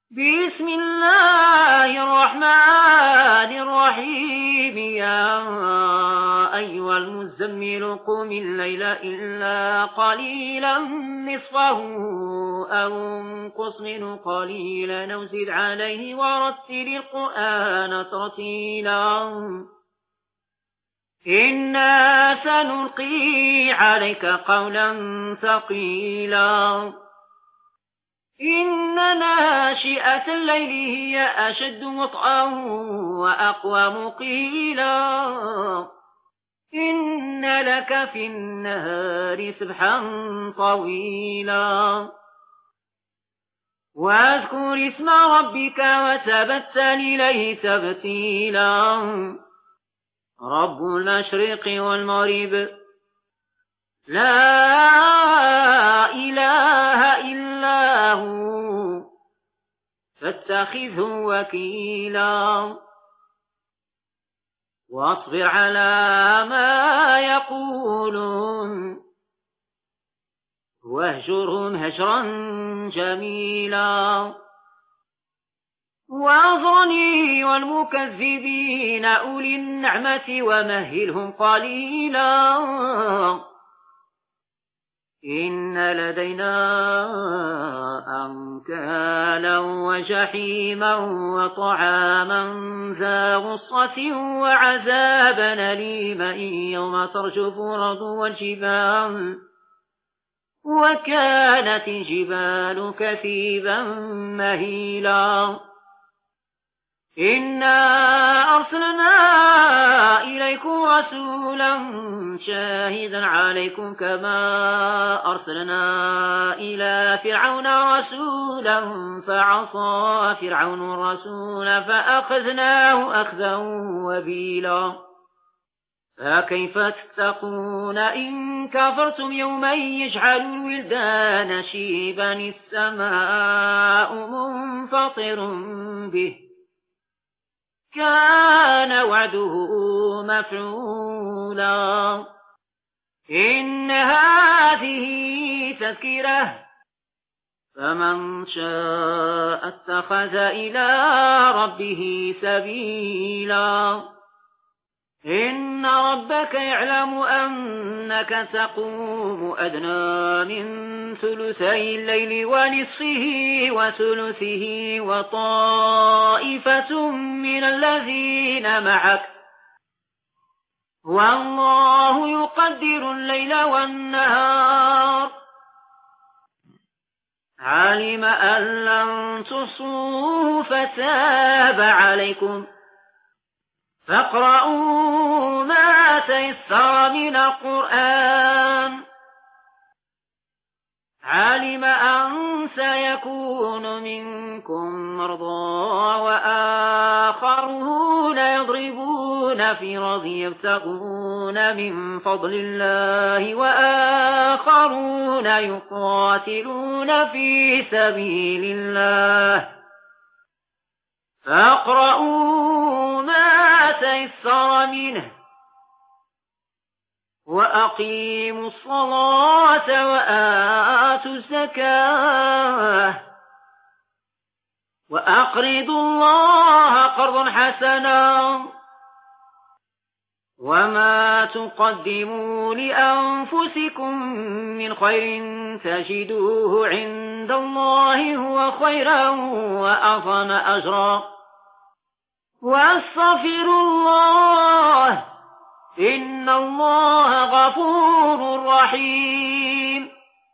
بسم الله الرحمن الرحيم. يا أيها المزمل قم الليل إلا قليلا نصفه أو انقص منه قليلا أو زد عليه ورتل القرآن ترتيلا. إنا سنلقي عليك قولا ثقيلا. إن ناشئة الليل هي أشد وطئا وأقوم قيلا. إن لك في النهار سبحا طويلا. واذكر اسم ربك وتبتل إليه تبتيلا. رب المشرق والمغرب لا إله إلا هو فاتخذه وكيلا. واصبر على ما يقولون واهجرهم هجرا جميلا. وأذرني والمكذبين أولي النعمة ومهلهم قليلا. إن لدينا أنكالا وجحيما وطعاما ذا غصة وعذابا أليما يوم ترجف الأرض والجبال وكانت الجبال كثيبا مهيلا. إنا أرسلنا إليكم رسولا شاهدا عليكم كما أرسلنا إلى فرعون رسولا فعصى فرعون الرسول فأخذناه أخذا وبيلا. فكيف تتقون إن كفرتم يوما يجعل الولدان شيبا السماء منفطر به كان وعده مفعولا. إن هذه تذكرة فمن شاء اتخذ إلى ربه سبيلا. إن ربك يعلم أنك تقوم أدنى من ثلثي الليل ونصفه وثلثه وطائفة من الذين معك والله يقدر الليل والنهار. علم أن لن تصوه فتاب عليكم فاقرؤوا ما تيسر من القرآن. علم أن سيكون منكم مرضى وآخرون يضربون في الأرض يبتغون من فضل الله وآخرون يقاتلون في سبيل الله فاقرؤوا ما تيسر منه وأقيموا الصلاة وآتوا الزكاة وأقرضوا الله قرضا حسنا وما تقدموا لأنفسكم من خير تجدوه عند الله هو خيرا وأعظم أجرا. واستغفروا الله إن الله غفور رحيم.